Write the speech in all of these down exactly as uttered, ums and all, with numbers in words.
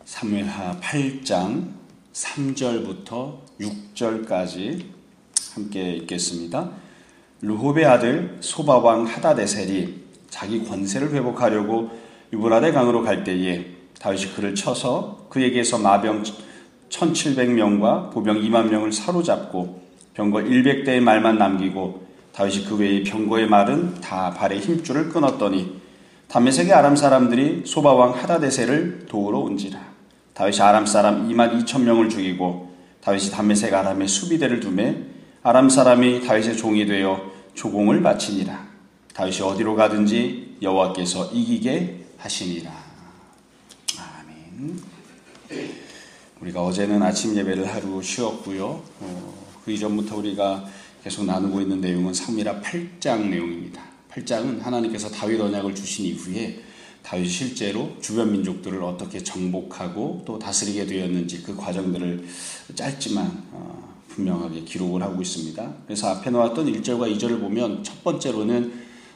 사무엘하 팔 장 삼 절부터 육 절까지 함께 읽겠습니다. 르홉의 아들 소바왕 하다데셀이 자기 권세를 회복하려고 유브라데 강으로 갈 때에 다윗이 그를 쳐서 그에게서 마병 천칠백 명과 보병 이만 명을 사로잡고 병거 백 대의 말만 남기고 다윗이 그 외의 병거의 말은 다 발의 힘줄을 끊었더니 다메섹의 아람 사람들이 소바왕 하다데셀을 도우러 온지라. 다윗이 아람 사람 이만 이천 명을 죽이고 다윗이 다메섹 아람의 수비대를 두매 아람 사람이 다윗의 종이 되어 조공을 바치니라. 다윗이 어디로 가든지 여호와께서 이기게 하시니라. 아멘. 우리가 어제는 아침 예배를 하루 쉬었고요. 어, 그 이전부터 우리가 계속 나누고 있는 내용은 사무엘하 팔 장 내용입니다. 팔 장은 하나님께서 다윗 언약을 주신 이후에 다윗이 실제로 주변 민족들을 어떻게 정복하고 또 다스리게 되었는지 그 과정들을 짧지만 어, 분명하게 기록을 하고 있습니다. 그래서 앞에 나왔던 일 절과 이 절을 보면 첫 번째로는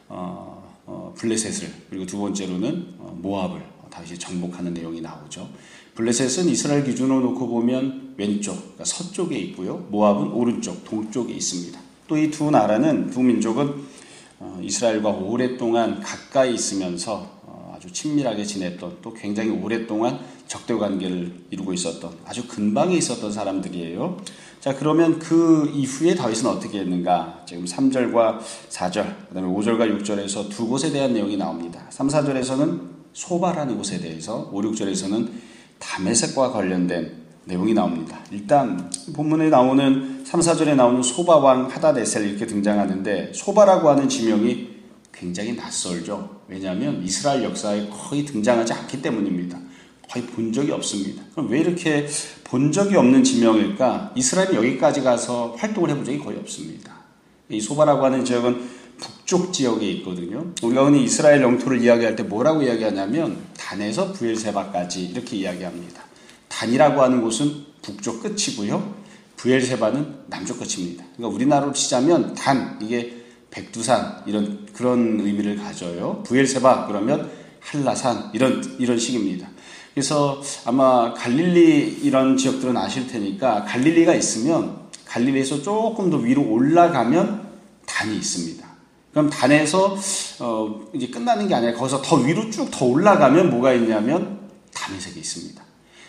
어, 어, 블레셋을, 그리고 두 번째로는 어, 모압을 다윗이 정복하는 내용이 나오죠. 블레셋은 이스라엘 기준으로 놓고 보면 왼쪽, 그러니까 서쪽에 있고요. 모압은 오른쪽, 동쪽에 있습니다. 또 이 두 나라는, 두 민족은 어, 이스라엘과 오랫동안 가까이 있으면서 아주 친밀하게 지냈던, 또 굉장히 오랫동안 적대 관계를 이루고 있었던 아주 근방에 있었던 사람들이에요. 자, 그러면 그 이후에 다윗은 어떻게 했는가? 지금 삼 절과 사 절, 그 다음에 오 절과 육 절에서 두 곳에 대한 내용이 나옵니다. 삼, 사 절에서는 소바라는 곳에 대해서, 오, 육 절에서는 다메섹과 관련된 내용이 나옵니다. 일단 본문에 나오는 삼, 사 절에 나오는 소바왕 하다데셀 이렇게 등장하는데, 소바라고 하는 지명이 굉장히 낯설죠. 왜냐하면 이스라엘 역사에 거의 등장하지 않기 때문입니다. 거의 본 적이 없습니다. 그럼 왜 이렇게 본 적이 없는 지명일까? 이스라엘이 여기까지 가서 활동을 해본 적이 거의 없습니다. 이 소바라고 하는 지역은 북쪽 지역에 있거든요. 우리가 흔히 이스라엘 영토를 이야기할 때 뭐라고 이야기하냐면 단에서 브엘세바까지 이렇게 이야기합니다. 단이라고 하는 곳은 북쪽 끝이고요. 브엘세바는 남쪽 끝입니다. 그러니까 우리나라로 치자면 단, 이게 백두산, 이런 그런 의미를 가져요. 브엘세바 그러면 한라산, 이런 이런 식입니다. 그래서 아마 갈릴리 이런 지역들은 아실 테니까, 갈릴리가 있으면 갈릴리에서 조금 더 위로 올라가면 단이 있습니다. 그럼 단에서 어, 이제 끝나는 게 아니라 거기서 더 위로 쭉 더 올라가면 뭐가 있냐면 다메섹이 있습니다.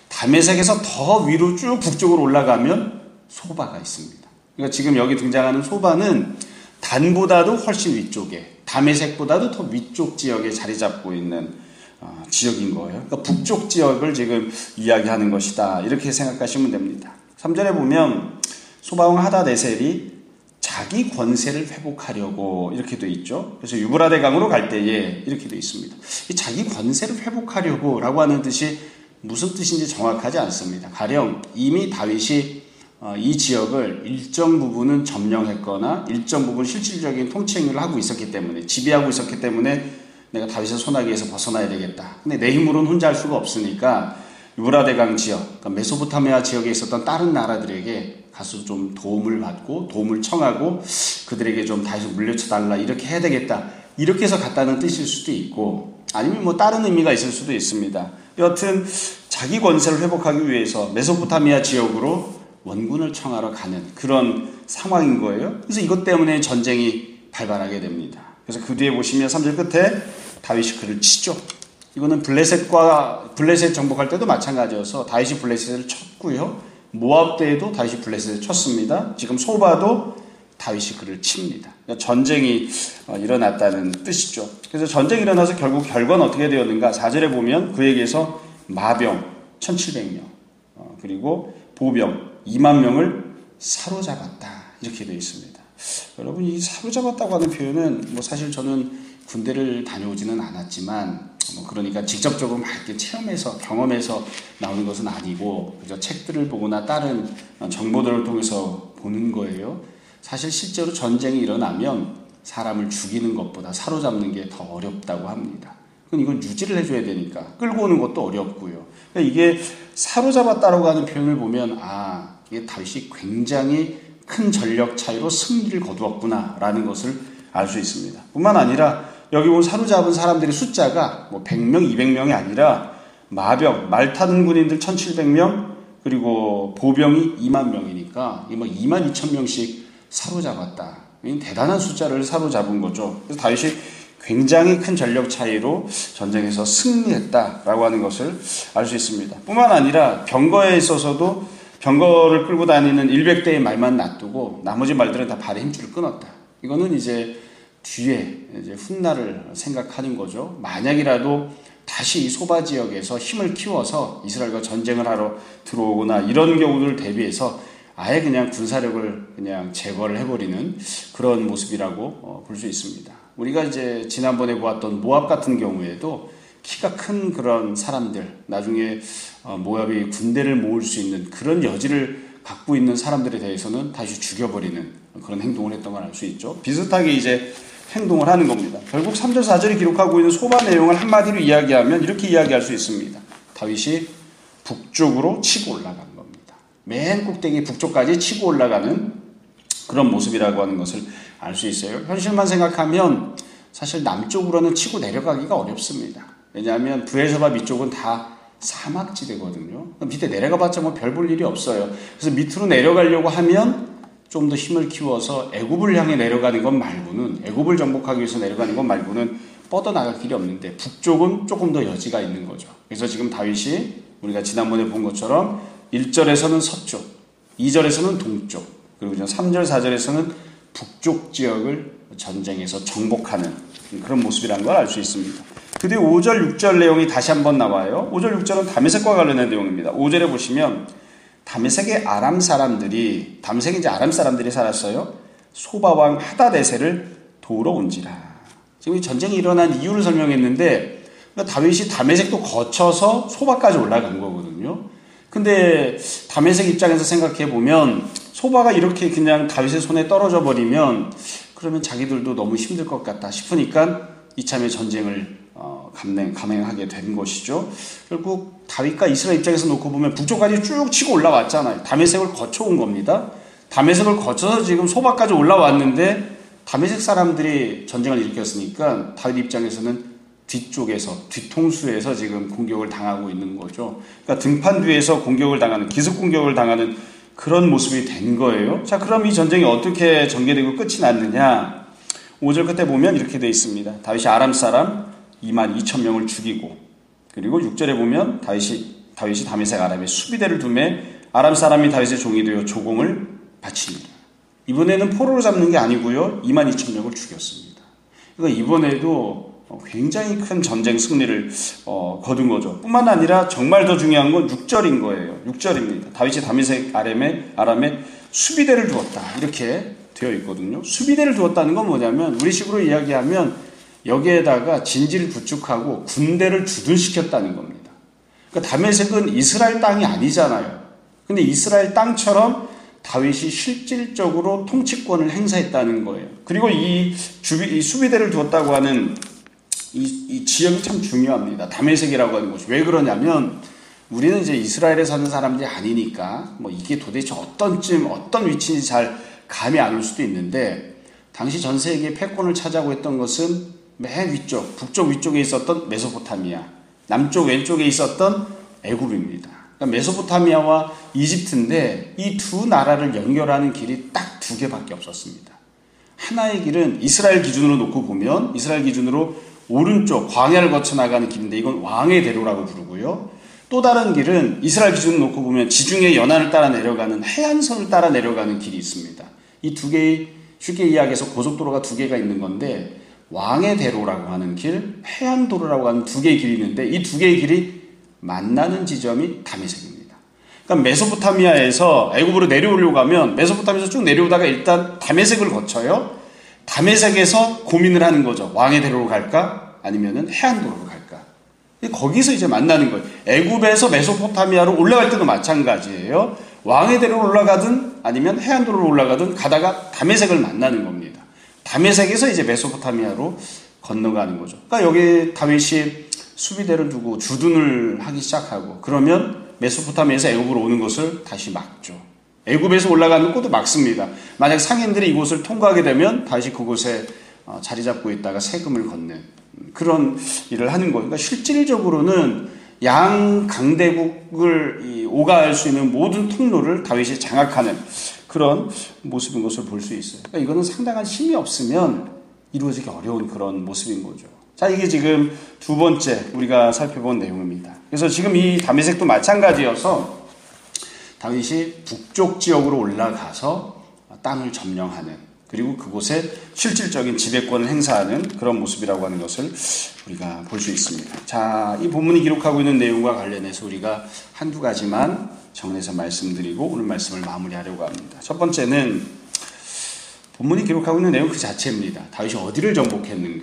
다메섹에서 더 위로 쭉 북쪽으로 올라가면 소바가 있습니다. 그러니까 지금 여기 등장하는 소바는 단보다도 훨씬 위쪽에, 다메섹보다도 더 위쪽 지역에 자리 잡고 있는 어, 지역인 거예요. 그러니까 북쪽 지역을 지금 이야기하는 것이다, 이렇게 생각하시면 됩니다. 삼 절에 보면 소바왕 하다데셀이 자기 권세를 회복하려고 이렇게 돼 있죠. 그래서 유브라데 강으로 갈 때에 이렇게 돼 있습니다. 이 자기 권세를 회복하려고 라고 하는 뜻이 무슨 뜻인지 정확하지 않습니다. 가령 이미 다윗이 이 지역을 일정 부분은 점령했거나 일정 부분 실질적인 통치행위를 하고 있었기 때문에, 지배하고 있었기 때문에 내가 다윗의 손아귀에서 벗어나야 되겠다. 근데 내 힘으로는 혼자 할 수가 없으니까 유브라데강 지역, 그러니까 메소포타미아 지역에 있었던 다른 나라들에게 가서 좀 도움을 받고 도움을 청하고 그들에게 좀 다윗을 물려쳐달라, 이렇게 해야 되겠다, 이렇게 해서 갔다는 뜻일 수도 있고, 아니면 뭐 다른 의미가 있을 수도 있습니다. 여하튼 자기 권세를 회복하기 위해서 메소포타미아 지역으로 원군을 청하러 가는 그런 상황인 거예요. 그래서 이것 때문에 전쟁이 발발하게 됩니다. 그래서 그 뒤에 보시면 삼 절 끝에 다윗이 그를 치죠. 이거는 블레셋과 블레셋 정복할 때도 마찬가지여서 다윗이 블레셋을 쳤고요. 모압 때에도 다윗이 블레셋을 쳤습니다. 지금 소바도 다윗이 그를 칩니다. 그러니까 전쟁이 일어났다는 뜻이죠. 그래서 전쟁이 일어나서 결국 결과는 어떻게 되었는가? 사 절에 보면 그에게서 마병 천칠백 명, 그리고 보병 이만 명을 사로잡았다, 이렇게 되어 있습니다. 여러분, 이 사로잡았다고 하는 표현은 뭐 사실 저는 군대를 다녀오지는 않았지만, 뭐 그러니까 직접적으로 막 이렇게 체험해서 경험해서 나오는 것은 아니고, 그저 책들을 보거나 다른 정보들을 통해서 보는 거예요. 사실 실제로 전쟁이 일어나면 사람을 죽이는 것보다 사로잡는 게 더 어렵다고 합니다. 그건 이건 유지를 해줘야 되니까 끌고 오는 것도 어렵고요. 그러니까 이게 사로잡았다라고 하는 표현을 보면, 아, 이게 다윗이 굉장히 큰 전력 차이로 승리를 거두었구나라는 것을 알 수 있습니다. 뿐만 아니라 여기 보면 사로잡은 사람들의 숫자가 뭐 백 명, 이백 명이 아니라 마병, 말 타는 군인들 천칠백 명, 그리고 보병이 이만 명이니까 뭐 이만 이천 명씩 사로잡았다. 대단한 숫자를 사로잡은 거죠. 그래서 다윗이 굉장히 큰 전력 차이로 전쟁에서 승리했다라고 하는 것을 알 수 있습니다. 뿐만 아니라 병거에 있어서도 병거를 끌고 다니는 백 대의 말만 놔두고 나머지 말들은 다 발의 힘줄을 끊었다. 이거는 이제 뒤에 이제 훗날을 생각하는 거죠. 만약이라도 다시 이 소바 지역에서 힘을 키워서 이스라엘과 전쟁을 하러 들어오거나 이런 경우를 대비해서 아예 그냥 군사력을 그냥 제거를 해버리는 그런 모습이라고 볼 수 있습니다. 우리가 이제 지난번에 보았던 모압 같은 경우에도 키가 큰 그런 사람들, 나중에 모압이 군대를 모을 수 있는 그런 여지를 갖고 있는 사람들에 대해서는 다시 죽여버리는 그런 행동을 했던 걸 알 수 있죠. 비슷하게 이제 행동을 하는 겁니다. 결국 삼 절 사 절이 기록하고 있는 소바 내용을 한마디로 이야기하면 이렇게 이야기할 수 있습니다. 다윗이 북쪽으로 치고 올라간 겁니다. 맨 꼭대기 북쪽까지 치고 올라가는 그런 모습이라고 하는 것을 알 수 있어요. 현실만 생각하면 사실 남쪽으로는 치고 내려가기가 어렵습니다. 왜냐하면 브에르세바 밑쪽은 다 사막지대거든요. 밑에 내려가봤자 뭐 별 볼 일이 없어요. 그래서 밑으로 내려가려고 하면 좀 더 힘을 키워서 애굽을 향해 내려가는 것 말고는, 애굽을 정복하기 위해서 내려가는 것 말고는 뻗어나갈 길이 없는데 북쪽은 조금 더 여지가 있는 거죠. 그래서 지금 다윗이 우리가 지난번에 본 것처럼 일 절에서는 서쪽, 이 절에서는 동쪽, 그리고 삼 절, 사 절에서는 북쪽 지역을 전쟁에서 정복하는 그런 모습이라는 걸 알 수 있습니다. 그 뒤에 오 절, 육 절 내용이 다시 한번 나와요. 오 절, 육 절은 다메섹과 관련된 내용입니다. 오 절에 보시면 다메섹의 아람 사람들이, 다메섹이 이제 아람 사람들이 살았어요. 소바왕 하다데셀을 도우러 온지라. 지금 이 전쟁이 일어난 이유를 설명했는데 그러니까 다윗이 다메섹도 거쳐서 소바까지 올라간 거거든요. 근데 다메섹 입장에서 생각해 보면 소바가 이렇게 그냥 다윗의 손에 떨어져 버리면 그러면 자기들도 너무 힘들 것 같다 싶으니까 이참에 전쟁을 어, 감행, 감행하게 된 것이죠. 결국 다윗과 이스라엘 입장에서 놓고 보면 북쪽까지 쭉 치고 올라왔잖아요. 다메섹을 거쳐온 겁니다. 다메섹을 거쳐서 지금 소바까지 올라왔는데 다메섹 사람들이 전쟁을 일으켰으니까 다윗 입장에서는 뒤쪽에서, 뒤통수에서 지금 공격을 당하고 있는 거죠. 그러니까 등판 뒤에서 공격을 당하는, 기습 공격을 당하는 그런 모습이 된 거예요. 자, 그럼 이 전쟁이 어떻게 전개되고 끝이 났느냐? 오 절 끝에 보면 이렇게 되어 있습니다. 다윗이 아람 사람 이만 이천 명을 죽이고, 그리고 육 절에 보면 다윗이, 다윗이 다메섹 아람에 수비대를 두매 아람 사람이 다윗의 종이 되어 조공을 바치니라. 이번에는 포로로 잡는 게 아니고요, 이만 이천 명을 죽였습니다. 그러니까 이번에도 굉장히 큰 전쟁 승리를 어, 거둔 거죠. 뿐만 아니라 정말 더 중요한 건 육 절인 거예요. 육 절입니다. 다윗이 다메섹 아람에, 아람에 수비대를 두었다. 이렇게 되어 있거든요. 수비대를 두었다는 건 뭐냐면 우리식으로 이야기하면 여기에다가 진지를 구축하고 군대를 주둔시켰다는 겁니다. 그러니까 다메섹은 이스라엘 땅이 아니잖아요. 근데 이스라엘 땅처럼 다윗이 실질적으로 통치권을 행사했다는 거예요. 그리고 이, 주비, 이 수비대를 두었다고 하는 이, 이 지역이 참 중요합니다. 다메섹이라고 하는 것이. 왜 그러냐면 우리는 이제 이스라엘에 사는 사람들이 아니니까 뭐 이게 도대체 어떤 쯤 어떤 위치인지 잘 감이 안 올 수도 있는데 당시 전 세계 패권을 차지하고 있던 것은 맨 위쪽, 북쪽 위쪽에 있었던 메소포타미아, 남쪽 왼쪽에 있었던 애굽입니다. 그러니까 메소포타미아와 이집트인데 이 두 나라를 연결하는 길이 딱 두 개밖에 없었습니다. 하나의 길은 이스라엘 기준으로 놓고 보면 이스라엘 기준으로 오른쪽 광야를 거쳐 나가는 길인데 이건 왕의 대로라고 부르고요. 또 다른 길은 이스라엘 기준으로 놓고 보면 지중해 연안을 따라 내려가는 해안선을 따라 내려가는 길이 있습니다. 이 두 개의 쉽게 이야기해서 고속도로가 두 개가 있는 건데 왕의 대로라고 하는 길, 해안도로라고 하는 두 개의 길이 있는데 이 두 개의 길이 만나는 지점이 다메섹입니다. 그러니까 메소포타미아에서 애굽으로 내려오려고 하면 메소포타미아에서 쭉 내려오다가 일단 다메섹을 거쳐요. 다메섹에서 고민을 하는 거죠. 왕의 대로로 갈까? 아니면은 해안도로로 갈까? 거기서 이제 만나는 거예요. 애굽에서 메소포타미아로 올라갈 때도 마찬가지예요. 왕의 대로로 올라가든 아니면 해안도로로 올라가든 가다가 다메섹을 만나는 겁니다. 다메섹에서 이제 메소포타미아로 건너가는 거죠. 그러니까 여기 다윗이 수비대를 두고 주둔을 하기 시작하고 그러면 메소포타미아에서 애굽으로 오는 것을 다시 막죠. 애굽에서 올라가는 것도 막습니다. 만약 상인들이 이곳을 통과하게 되면 다시 그곳에 자리 잡고 있다가 세금을 걷는 그런 일을 하는 거예요. 그러니까 실질적으로는 양 강대국을 오가할 수 있는 모든 통로를 다윗이 장악하는 그런 모습인 것을 볼 수 있어요. 그러니까 이거는 상당한 힘이 없으면 이루어지기 어려운 그런 모습인 거죠. 자, 이게 지금 두 번째 우리가 살펴본 내용입니다. 그래서 지금 이 다메섹도 마찬가지여서 다윗이 북쪽 지역으로 올라가서 땅을 점령하는, 그리고 그곳에 실질적인 지배권을 행사하는 그런 모습이라고 하는 것을 우리가 볼 수 있습니다. 자, 이 본문이 기록하고 있는 내용과 관련해서 우리가 한두 가지만 정리해서 말씀드리고 오늘 말씀을 마무리하려고 합니다. 첫 번째는 본문이 기록하고 있는 내용 그 자체입니다. 다윗이 어디를 정복했는가?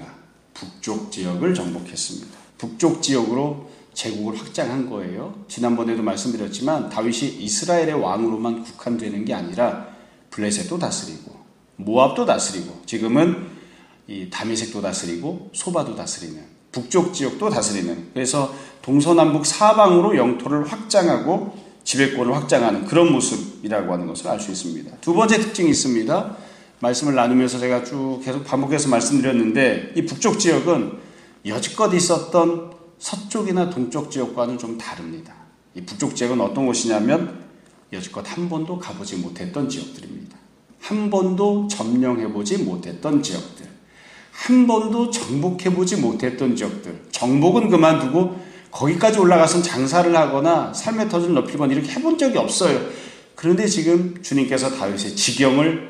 북쪽 지역을 정복했습니다. 북쪽 지역으로 제국을 확장한 거예요. 지난번에도 말씀드렸지만 다윗이 이스라엘의 왕으로만 국한되는 게 아니라 블레셋도 다스리고 모압도 다스리고 지금은 이 다메섹도 다스리고 소바도 다스리는, 북쪽 지역도 다스리는, 그래서 동서남북 사방으로 영토를 확장하고 지배권을 확장하는 그런 모습이라고 하는 것을 알 수 있습니다. 두 번째 특징이 있습니다. 말씀을 나누면서 제가 쭉 계속 반복해서 말씀드렸는데 이 북쪽 지역은 여지껏 있었던 서쪽이나 동쪽 지역과는 좀 다릅니다. 이 북쪽 지역은 어떤 곳이냐면 여지껏 한 번도 가보지 못했던 지역들입니다. 한 번도 점령해보지 못했던 지역들, 한 번도 정복해보지 못했던 지역들, 정복은 그만두고 거기까지 올라가서 장사를 하거나 삶의 터전을 높이거나 이렇게 해본 적이 없어요. 그런데 지금 주님께서 다윗의 지경을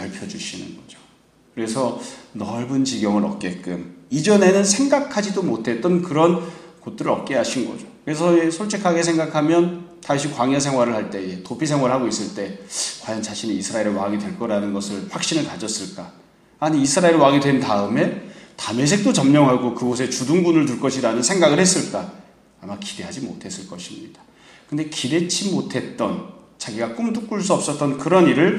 넓혀주시는 거죠. 그래서 넓은 지경을 얻게끔 이전에는 생각하지도 못했던 그런 곳들을 얻게 하신 거죠. 그래서 솔직하게 생각하면 다윗이 광야 생활을 할 때, 도피 생활을 하고 있을 때 과연 자신이 이스라엘의 왕이 될 거라는 것을 확신을 가졌을까? 아니, 이스라엘 왕이 된 다음에 다메섹도 점령하고 그곳에 주둔군을 둘 것이라는 생각을 했을까? 아마 기대하지 못했을 것입니다. 근데 기대치 못했던, 자기가 꿈도 꿀 수 없었던 그런 일을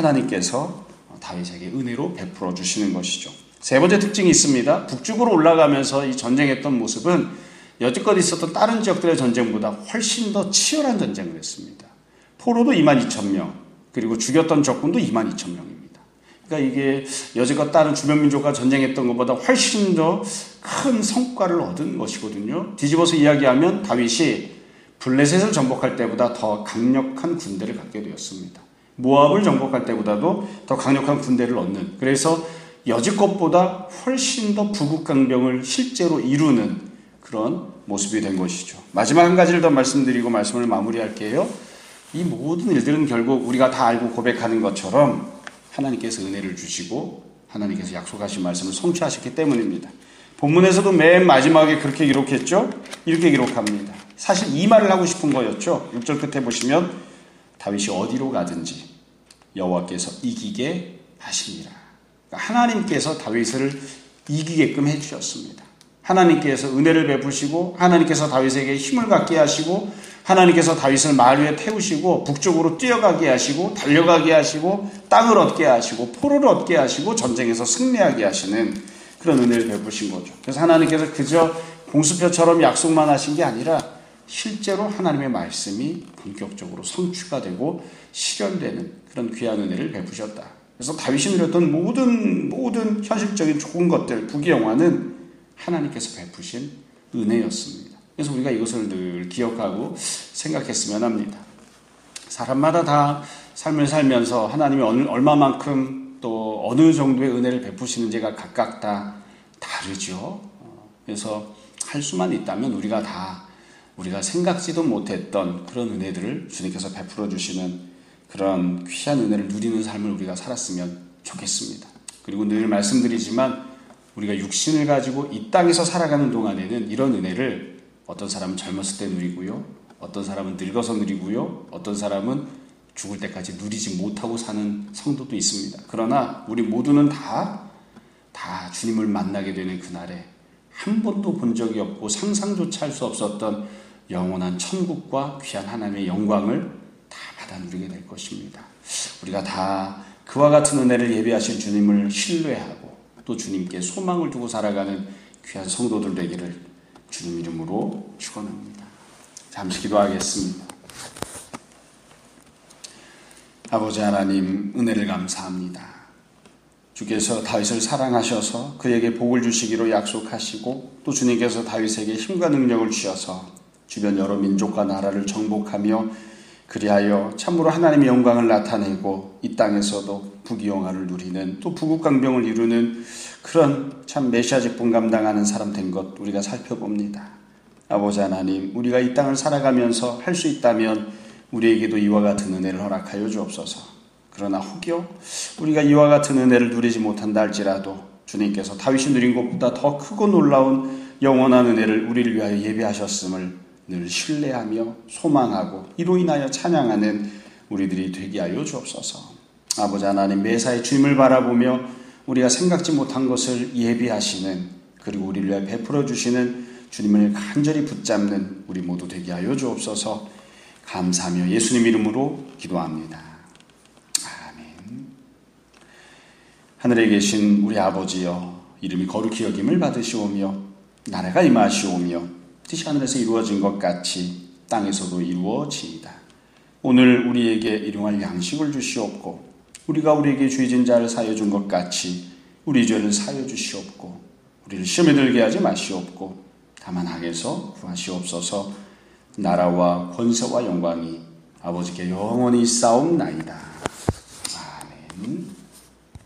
하나님께서 다윗에게 은혜로 베풀어 주시는 것이죠. 세 번째 특징이 있습니다. 북쪽으로 올라가면서 이 전쟁했던 모습은 여지껏 있었던 다른 지역들의 전쟁보다 훨씬 더 치열한 전쟁을 했습니다. 포로도 이만 이천 명, 그리고 죽였던 적군도 이만 이천 명입니다. 그러니까 이게 여지껏 다른 주변 민족과 전쟁했던 것보다 훨씬 더 큰 성과를 얻은 것이거든요. 뒤집어서 이야기하면 다윗이 블레셋을 정복할 때보다 더 강력한 군대를 갖게 되었습니다. 모압을 정복할 때보다도 더 강력한 군대를 얻는, 그래서 여지껏보다 훨씬 더 부국강병을 실제로 이루는 그런 모습이 된 것이죠. 마지막 한 가지를 더 말씀드리고 말씀을 마무리할게요. 이 모든 일들은 결국 우리가 다 알고 고백하는 것처럼 하나님께서 은혜를 주시고 하나님께서 약속하신 말씀을 성취하셨기 때문입니다. 본문에서도 맨 마지막에 그렇게 기록했죠. 이렇게 기록합니다. 사실 이 말을 하고 싶은 거였죠. 육 절 끝에 보시면 다윗이 어디로 가든지 여호와께서 이기게 하시니라. 그러니까 하나님께서 다윗을 이기게끔 해주셨습니다. 하나님께서 은혜를 베푸시고 하나님께서 다윗에게 힘을 갖게 하시고 하나님께서 다윗을 말 위에 태우시고 북쪽으로 뛰어가게 하시고 달려가게 하시고 땅을 얻게 하시고 포로를 얻게 하시고 전쟁에서 승리하게 하시는 그런 은혜를 베푸신 거죠. 그래서 하나님께서 그저 공수표처럼 약속만 하신 게 아니라 실제로 하나님의 말씀이 본격적으로 성취가 되고 실현되는 그런 귀한 은혜를 베푸셨다. 그래서 다윗이 누렸던 모든 모든 현실적인 좋은 것들, 부귀영화는 하나님께서 베푸신 은혜였습니다. 그래서 우리가 이것을 늘 기억하고 생각했으면 합니다. 사람마다 다 삶을 살면서 하나님이 어느, 얼마만큼 또 어느 정도의 은혜를 베푸시는지가 각각 다 다르죠. 그래서 할 수만 있다면 우리가 다 우리가 생각지도 못했던 그런 은혜들을 주님께서 베풀어 주시는 그런 귀한 은혜를 누리는 삶을 우리가 살았으면 좋겠습니다. 그리고 늘 말씀드리지만 우리가 육신을 가지고 이 땅에서 살아가는 동안에는 이런 은혜를 어떤 사람은 젊었을 때 누리고요, 어떤 사람은 늙어서 누리고요, 어떤 사람은 죽을 때까지 누리지 못하고 사는 성도도 있습니다. 그러나 우리 모두는 다, 다 주님을 만나게 되는 그날에 한 번도 본 적이 없고 상상조차 할 수 없었던 영원한 천국과 귀한 하나님의 영광을 다 받아 누리게 될 것입니다. 우리가 다 그와 같은 은혜를 예비하신 주님을 신뢰하고 또 주님께 소망을 두고 살아가는 귀한 성도들 되기를 주님 이름으로 축원합니다. 잠시 기도하겠습니다. 아버지 하나님, 은혜를 감사합니다. 주께서 다윗을 사랑하셔서 그에게 복을 주시기로 약속하시고 또 주님께서 다윗에게 힘과 능력을 주셔서 주변 여러 민족과 나라를 정복하며 그리하여 참으로 하나님의 영광을 나타내고 이 땅에서도 부귀영화를 누리는 또 부국강병을 이루는 그런 참 메시아 직분 감당하는 사람 된 것 우리가 살펴봅니다. 아버지 하나님, 우리가 이 땅을 살아가면서 할 수 있다면 우리에게도 이와 같은 은혜를 허락하여 주옵소서. 그러나 혹여 우리가 이와 같은 은혜를 누리지 못한다 할지라도 주님께서 다윗이 누린 것보다 더 크고 놀라운 영원한 은혜를 우리를 위하여 예비하셨음을 늘 신뢰하며 소망하고 이로 인하여 찬양하는 우리들이 되게 하여 주옵소서. 아버지 하나님, 매사에 주님을 바라보며 우리가 생각지 못한 것을 예비하시는, 그리고 우리를 위하여 베풀어 주시는 주님을 간절히 붙잡는 우리 모두 되게 하여 주옵소서. 감사하며 예수님 이름으로 기도합니다. 아멘. 하늘에 계신 우리 아버지여, 이름이 거룩히 여김을 받으시오며 나라가 임하시오며 뜻이 하늘에서 이루어진 것 같이 땅에서도 이루어지이다. 오늘 우리에게 일용할 양식을 주시옵고 우리가 우리에게 죄진 자를 사하여 준 것 같이 우리 죄를 사하여 주시옵고 우리를 시험에 들게 하지 마시옵고 다만 악에서 구하시옵소서. 나라와 권세와 영광이 아버지께 영원히 있사옵나이다.